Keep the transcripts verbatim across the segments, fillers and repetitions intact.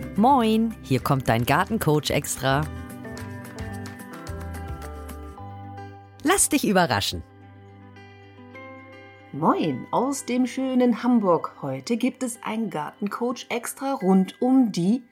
Moin, hier kommt dein Gartencoach extra. Lass dich überraschen. Moin, aus dem schönen Hamburg. Heute gibt es ein Gartencoach extra rund um die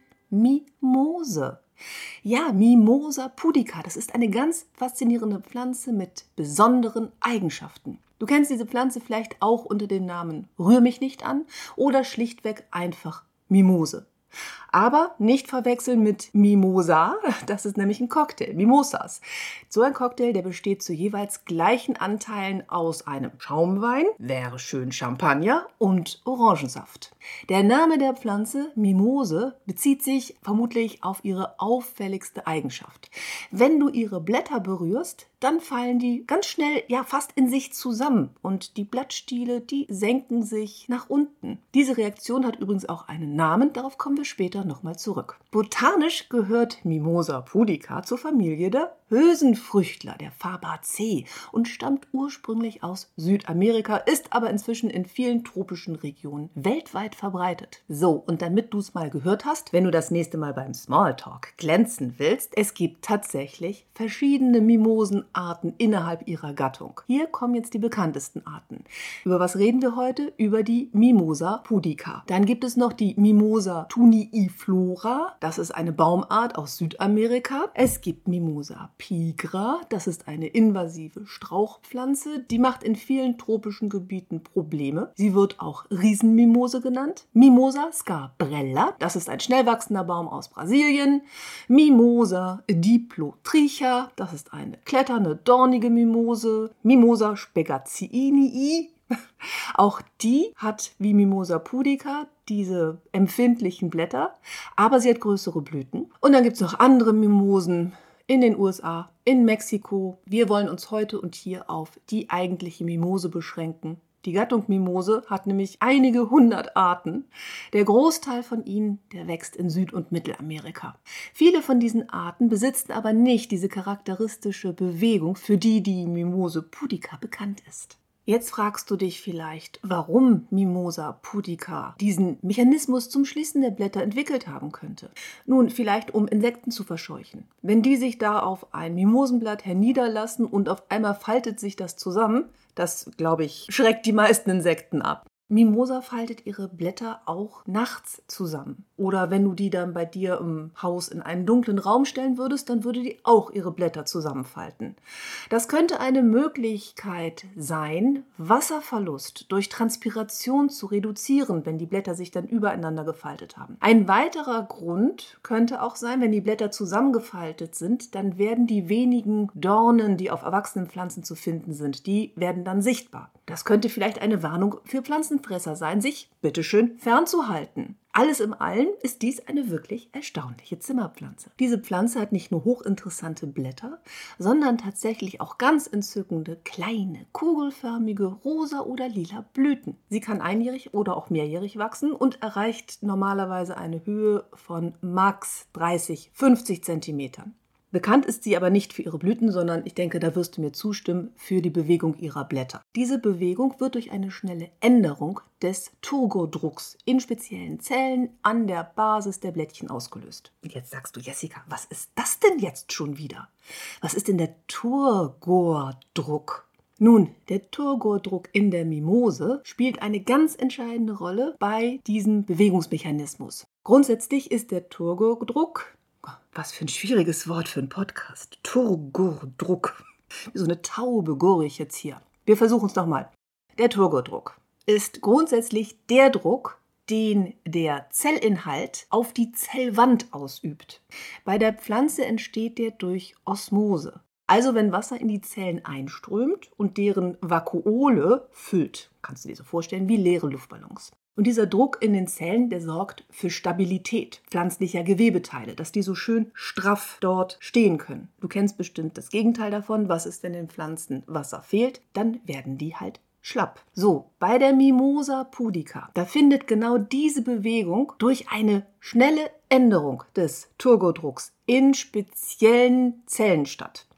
Mimose. Ja, Mimosa pudica, das ist eine ganz faszinierende Pflanze mit besonderen Eigenschaften. Du kennst diese Pflanze vielleicht auch unter dem Namen Rühr mich nicht an oder schlichtweg einfach Mimose. Aber nicht verwechseln mit Mimosa, das ist nämlich ein Cocktail, Mimosas. So ein Cocktail, der besteht zu jeweils gleichen Anteilen aus einem Schaumwein, wäre schön Champagner und Orangensaft. Der Name der Pflanze, Mimose, bezieht sich vermutlich auf ihre auffälligste Eigenschaft. Wenn du ihre Blätter berührst, dann fallen die ganz schnell, ja fast in sich zusammen und die Blattstiele, die senken sich nach unten. Diese Reaktion hat übrigens auch einen Namen, darauf kommen wir später nochmal zurück. Botanisch gehört Mimosa pudica zur Familie der Hülsenfrüchtler, der Fabaceae, und stammt ursprünglich aus Südamerika, ist aber inzwischen in vielen tropischen Regionen weltweit verbreitet. So, und damit du es mal gehört hast, wenn du das nächste Mal beim Smalltalk glänzen willst, es gibt tatsächlich verschiedene Mimosenarten innerhalb ihrer Gattung. Hier kommen jetzt die bekanntesten Arten. Über was reden wir heute? Über die Mimosa pudica. Dann gibt es noch die Mimosa tuniflora, das ist eine Baumart aus Südamerika. Es gibt Mimosa pigra, das ist eine invasive Strauchpflanze, die macht in vielen tropischen Gebieten Probleme. Sie wird auch Riesenmimose genannt. Mimosa scabrella, das ist ein schnell wachsender Baum aus Brasilien. Mimosa diplotricha, das ist eine kletternde, dornige Mimose. Mimosa spegacinii, auch die hat wie Mimosa pudica diese empfindlichen Blätter, aber sie hat größere Blüten. Und dann gibt es noch andere Mimosen in den U S A, in Mexiko. Wir wollen uns heute und hier auf die eigentliche Mimose beschränken. Die Gattung Mimose hat nämlich einige hundert Arten. Der Großteil von ihnen, der wächst in Süd- und Mittelamerika. Viele von diesen Arten besitzen aber nicht diese charakteristische Bewegung, für die die Mimose pudica bekannt ist. Jetzt fragst du dich vielleicht, warum Mimosa pudica diesen Mechanismus zum Schließen der Blätter entwickelt haben könnte. Nun, vielleicht um Insekten zu verscheuchen. Wenn die sich da auf ein Mimosenblatt herniederlassen und auf einmal faltet sich das zusammen, das, glaube ich, schreckt die meisten Insekten ab. Mimosa faltet ihre Blätter auch nachts zusammen. Oder wenn du die dann bei dir im Haus in einen dunklen Raum stellen würdest, dann würde die auch ihre Blätter zusammenfalten. Das könnte eine Möglichkeit sein, Wasserverlust durch Transpiration zu reduzieren, wenn die Blätter sich dann übereinander gefaltet haben. Ein weiterer Grund könnte auch sein, wenn die Blätter zusammengefaltet sind, dann werden die wenigen Dornen, die auf erwachsenen Pflanzen zu finden sind, die werden dann sichtbar. Das könnte vielleicht eine Warnung für Pflanzenfresser sein, sich bitteschön fernzuhalten. Alles im Allen ist dies eine wirklich erstaunliche Zimmerpflanze. Diese Pflanze hat nicht nur hochinteressante Blätter, sondern tatsächlich auch ganz entzückende, kleine, kugelförmige, rosa oder lila Blüten. Sie kann einjährig oder auch mehrjährig wachsen und erreicht normalerweise eine Höhe von max dreißig, fünfzig Zentimetern. Bekannt ist sie aber nicht für ihre Blüten, sondern, ich denke, da wirst du mir zustimmen, für die Bewegung ihrer Blätter. Diese Bewegung wird durch eine schnelle Änderung des Turgordrucks in speziellen Zellen an der Basis der Blättchen ausgelöst. Und jetzt sagst du, Jessica, was ist das denn jetzt schon wieder? Was ist denn der Turgordruck? Nun, der Turgordruck in der Mimose spielt eine ganz entscheidende Rolle bei diesem Bewegungsmechanismus. Grundsätzlich ist der Turgordruck, was für ein schwieriges Wort für einen Podcast. Turgordruck. Wie so eine Taube gurre ich jetzt hier. Wir versuchen es nochmal. Der Turgordruck ist grundsätzlich der Druck, den der Zellinhalt auf die Zellwand ausübt. Bei der Pflanze entsteht der durch Osmose. Also wenn Wasser in die Zellen einströmt und deren Vakuole füllt. Kannst du dir so vorstellen wie leere Luftballons. Und dieser Druck in den Zellen, der sorgt für Stabilität pflanzlicher Gewebeteile, dass die so schön straff dort stehen können. Du kennst bestimmt das Gegenteil davon. Was ist, wenn den Pflanzen Wasser fehlt? Dann werden die halt schlapp. So, bei der Mimosa pudica, da findet genau diese Bewegung durch eine schnelle Änderung des Turgordrucks in speziellen Zellen statt.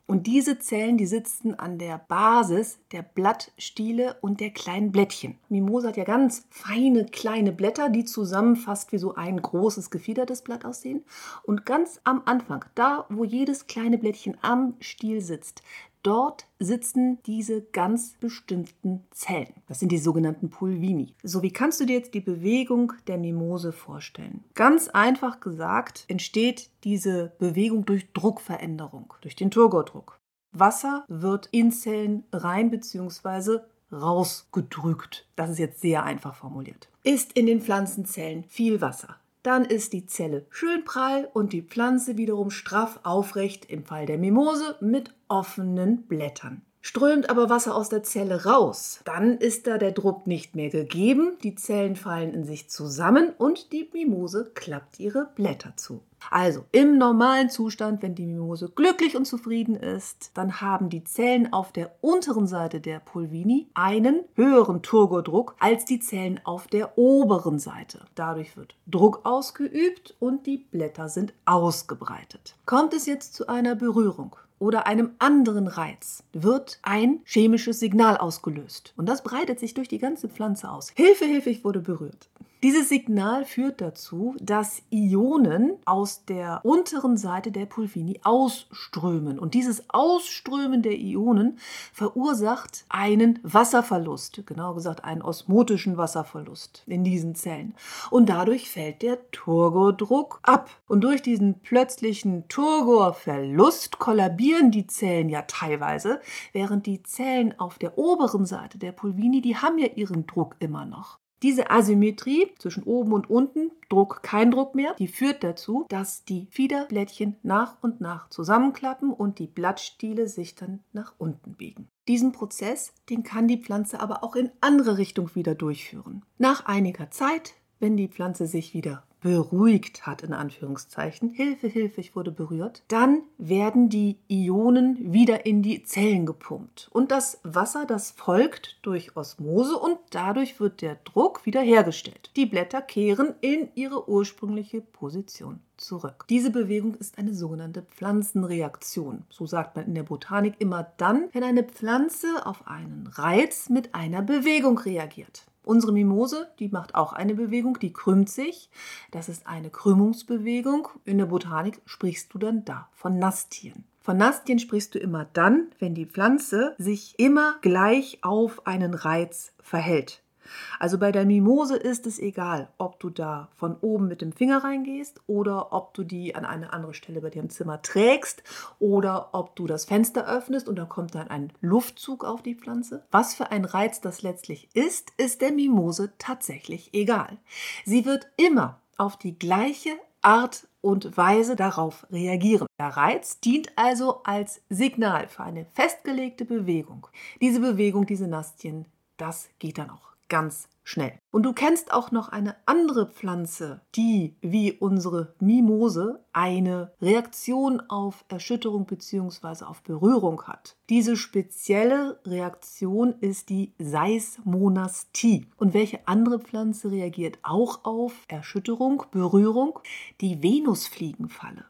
Und diese Zellen, die sitzen an der Basis der Blattstiele und der kleinen Blättchen. Mimosa hat ja ganz feine kleine Blätter, die zusammen fast wie so ein großes gefiedertes Blatt aussehen. Und ganz am Anfang, da wo jedes kleine Blättchen am Stiel sitzt, dort sitzen diese ganz bestimmten Zellen. Das sind die sogenannten Pulvini. So, wie kannst du dir jetzt die Bewegung der Mimose vorstellen? Ganz einfach gesagt entsteht diese Bewegung durch Druckveränderung, durch den Turgordruck. Wasser wird in Zellen rein bzw. rausgedrückt. Das ist jetzt sehr einfach formuliert. Ist in den Pflanzenzellen viel Wasser, dann ist die Zelle schön prall und die Pflanze wiederum straff aufrecht, im Fall der Mimose mit offenen Blättern. Strömt aber Wasser aus der Zelle raus, dann ist da der Druck nicht mehr gegeben, die Zellen fallen in sich zusammen und die Mimose klappt ihre Blätter zu. Also im normalen Zustand, wenn die Mimose glücklich und zufrieden ist, dann haben die Zellen auf der unteren Seite der Pulvini einen höheren Turgordruck als die Zellen auf der oberen Seite. Dadurch wird Druck ausgeübt und die Blätter sind ausgebreitet. Kommt es jetzt zu einer Berührung oder einem anderen Reiz, wird ein chemisches Signal ausgelöst. Und das breitet sich durch die ganze Pflanze aus. Hilfe, Hilfe, ich wurde berührt. Dieses Signal führt dazu, dass Ionen aus der unteren Seite der Pulvini ausströmen. Und dieses Ausströmen der Ionen verursacht einen Wasserverlust, genauer gesagt einen osmotischen Wasserverlust in diesen Zellen. Und dadurch fällt der Turgordruck ab. Und durch diesen plötzlichen Turgorverlust kollabieren die Zellen ja teilweise, während die Zellen auf der oberen Seite der Pulvini, die haben ja ihren Druck immer noch. Diese Asymmetrie zwischen oben und unten, Druck, kein Druck mehr, die führt dazu, dass die Fiederblättchen nach und nach zusammenklappen und die Blattstiele sich dann nach unten biegen. Diesen Prozess, den kann die Pflanze aber auch in andere Richtung wieder durchführen. Nach einiger Zeit, wenn die Pflanze sich wieder beruhigt hat, in Anführungszeichen, Hilfe, Hilfe, ich wurde berührt, dann werden die Ionen wieder in die Zellen gepumpt. Und das Wasser, das folgt durch Osmose und dadurch wird der Druck wiederhergestellt. Die Blätter kehren in ihre ursprüngliche Position zurück. Diese Bewegung ist eine sogenannte Pflanzenreaktion. So sagt man in der Botanik immer dann, wenn eine Pflanze auf einen Reiz mit einer Bewegung reagiert. Unsere Mimose, die macht auch eine Bewegung, die krümmt sich. Das ist eine Krümmungsbewegung. In der Botanik sprichst du dann da von Nastien. Von Nastien sprichst du immer dann, wenn die Pflanze sich immer gleich auf einen Reiz verhält. Also bei der Mimose ist es egal, ob du da von oben mit dem Finger reingehst oder ob du die an eine andere Stelle bei dir im Zimmer trägst oder ob du das Fenster öffnest und da kommt dann ein Luftzug auf die Pflanze. Was für ein Reiz das letztlich ist, ist der Mimose tatsächlich egal. Sie wird immer auf die gleiche Art und Weise darauf reagieren. Der Reiz dient also als Signal für eine festgelegte Bewegung. Diese Bewegung, diese Nastien, das geht dann auch ganz schnell. Und du kennst auch noch eine andere Pflanze, die wie unsere Mimose eine Reaktion auf Erschütterung bzw. auf Berührung hat. Diese spezielle Reaktion ist die Seismonastie. Und welche andere Pflanze reagiert auch auf Erschütterung, Berührung? Die Venusfliegenfalle,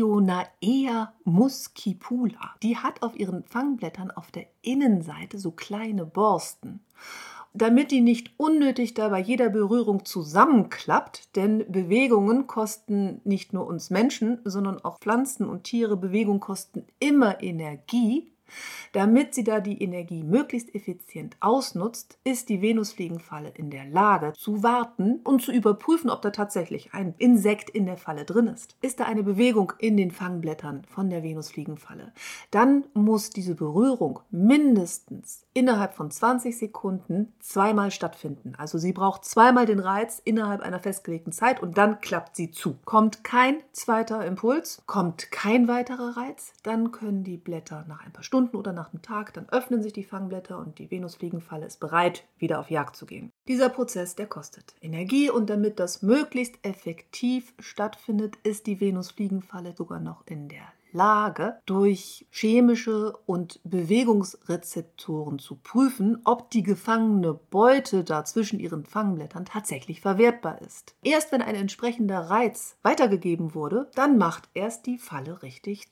Dionaea muscipula. Die hat auf ihren Fangblättern auf der Innenseite so kleine Borsten. Damit die nicht unnötig da bei jeder Berührung zusammenklappt, denn Bewegungen kosten nicht nur uns Menschen, sondern auch Pflanzen und Tiere, Bewegungen kosten immer Energie. Damit sie da die Energie möglichst effizient ausnutzt, ist die Venusfliegenfalle in der Lage zu warten und zu überprüfen, ob da tatsächlich ein Insekt in der Falle drin ist. Ist da eine Bewegung in den Fangblättern von der Venusfliegenfalle, dann muss diese Berührung mindestens innerhalb von zwanzig Sekunden zweimal stattfinden. Also sie braucht zweimal den Reiz innerhalb einer festgelegten Zeit und dann klappt sie zu. Kommt kein zweiter Impuls, kommt kein weiterer Reiz, dann können die Blätter nach ein paar Stunden oder nach einem Tag, dann öffnen sich die Fangblätter und die Venusfliegenfalle ist bereit, wieder auf Jagd zu gehen. Dieser Prozess, der kostet Energie und damit das möglichst effektiv stattfindet, ist die Venusfliegenfalle sogar noch in der Lage, durch chemische und Bewegungsrezeptoren zu prüfen, ob die gefangene Beute da zwischen ihren Fangblättern tatsächlich verwertbar ist. Erst wenn ein entsprechender Reiz weitergegeben wurde, dann macht erst die Falle richtig zu.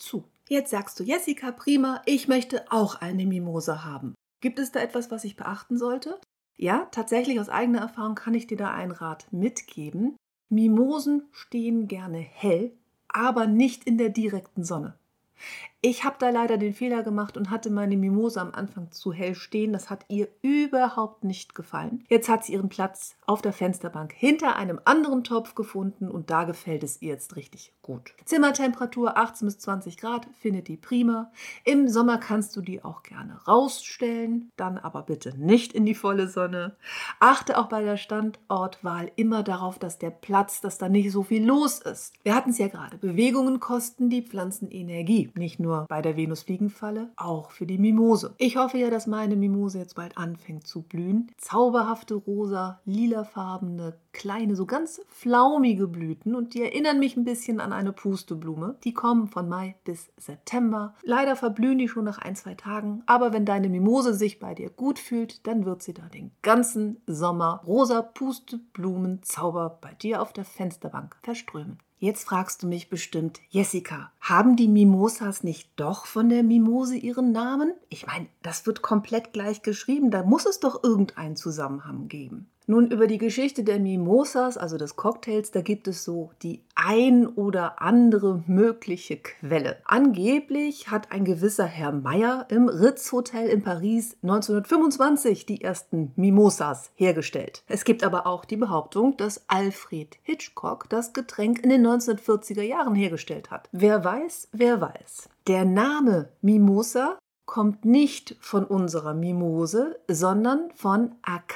Jetzt sagst du, Jessica, prima, ich möchte auch eine Mimose haben. Gibt es da etwas, was ich beachten sollte? Ja, tatsächlich aus eigener Erfahrung kann ich dir da einen Rat mitgeben. Mimosen stehen gerne hell, aber nicht in der direkten Sonne. Ich habe da leider den Fehler gemacht und hatte meine Mimose am Anfang zu hell stehen. Das hat ihr überhaupt nicht gefallen. Jetzt hat sie ihren Platz auf der Fensterbank hinter einem anderen Topf gefunden und da gefällt es ihr jetzt richtig gut. Zimmertemperatur achtzehn bis zwanzig Grad, findet die prima. Im Sommer kannst du die auch gerne rausstellen, dann aber bitte nicht in die volle Sonne. Achte auch bei der Standortwahl immer darauf, dass der Platz, dass da nicht so viel los ist. Wir hatten es ja gerade, Bewegungen kosten die Pflanzen Energie, nicht nur bei der Venusfliegenfalle, auch für die Mimose. Ich hoffe ja, dass meine Mimose jetzt bald anfängt zu blühen. Zauberhafte rosa, lilafarbene, kleine, so ganz flaumige Blüten und die erinnern mich ein bisschen an eine Pusteblume. Die kommen von Mai bis September. Leider verblühen die schon nach ein, zwei Tagen, aber wenn deine Mimose sich bei dir gut fühlt, dann wird sie da den ganzen Sommer rosa Pusteblumen-Zauber bei dir auf der Fensterbank verströmen. Jetzt fragst du mich bestimmt, Jessica, haben die Mimosas nicht doch von der Mimose ihren Namen? Ich meine, das wird komplett gleich geschrieben, da muss es doch irgendeinen Zusammenhang geben. Nun, über die Geschichte der Mimosas, also des Cocktails, da gibt es so die ein oder andere mögliche Quelle. Angeblich hat ein gewisser Herr Meyer im Ritz Hotel in Paris neunzehnhundertfünfundzwanzig die ersten Mimosas hergestellt. Es gibt aber auch die Behauptung, dass Alfred Hitchcock das Getränk in den neunzehnhundertvierziger Jahren hergestellt hat. Wer weiß, wer weiß. Der Name Mimosa kommt nicht von unserer Mimose, sondern von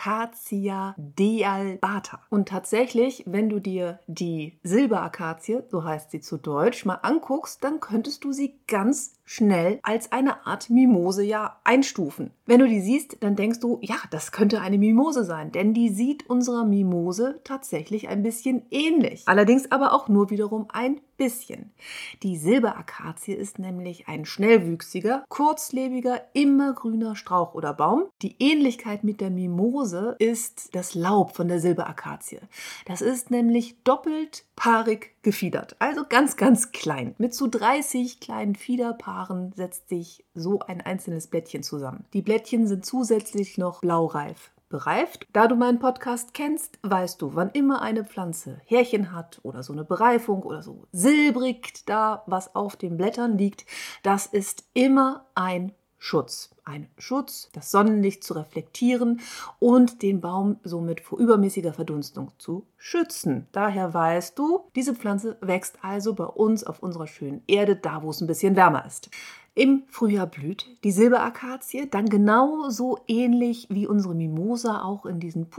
Acacia dealbata. Und tatsächlich, wenn du dir die Silberakazie, so heißt sie zu Deutsch, mal anguckst, dann könntest du sie ganz schnell als eine Art Mimose ja einstufen. Wenn du die siehst, dann denkst du, ja, das könnte eine Mimose sein, denn die sieht unserer Mimose tatsächlich ein bisschen ähnlich. Allerdings aber auch nur wiederum ein bisschen. Die Silberakazie ist nämlich ein schnellwüchsiger, kurzlebiger, immergrüner Strauch oder Baum. Die Ähnlichkeit mit der Mimose ist das Laub von der Silberakazie. Das ist nämlich doppelt paarig gefiedert, also ganz, ganz klein. Mit so dreißig kleinen Fiederpaaren setzt sich so ein einzelnes Blättchen zusammen. Die Blättchen sind zusätzlich noch blaureif bereift. Da du meinen Podcast kennst, weißt du, wann immer eine Pflanze Härchen hat oder so eine Bereifung oder so silbrig da, was auf den Blättern liegt, das ist immer ein Schutz. Ein Schutz, das Sonnenlicht zu reflektieren und den Baum somit vor übermäßiger Verdunstung zu schützen. Daher weißt du, diese Pflanze wächst also bei uns auf unserer schönen Erde, da wo es ein bisschen wärmer ist. Im Frühjahr blüht die Silberakazie dann genauso ähnlich wie unsere Mimosa auch in diesen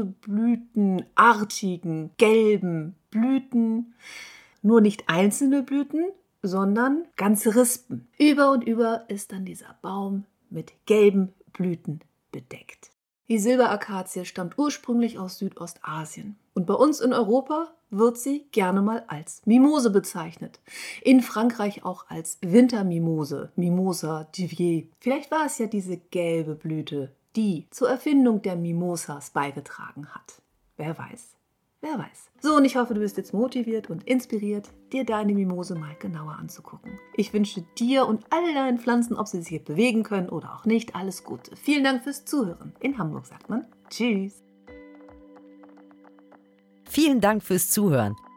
Pusteblütenartigen gelben Blüten. Nur nicht einzelne Blüten, sondern ganze Rispen. Über und über ist dann dieser Baum mit gelben Blüten bedeckt. Die Silberakazie stammt ursprünglich aus Südostasien und bei uns in Europa wird sie gerne mal als Mimose bezeichnet. In Frankreich auch als Wintermimose, Mimosa d'Ivier. Vielleicht war es ja diese gelbe Blüte, die zur Erfindung der Mimosas beigetragen hat. Wer weiß, wer weiß. So, und ich hoffe, du bist jetzt motiviert und inspiriert, dir deine Mimose mal genauer anzugucken. Ich wünsche dir und all deinen Pflanzen, ob sie sich jetzt bewegen können oder auch nicht, alles Gute. Vielen Dank fürs Zuhören. In Hamburg sagt man Tschüss. Vielen Dank fürs Zuhören.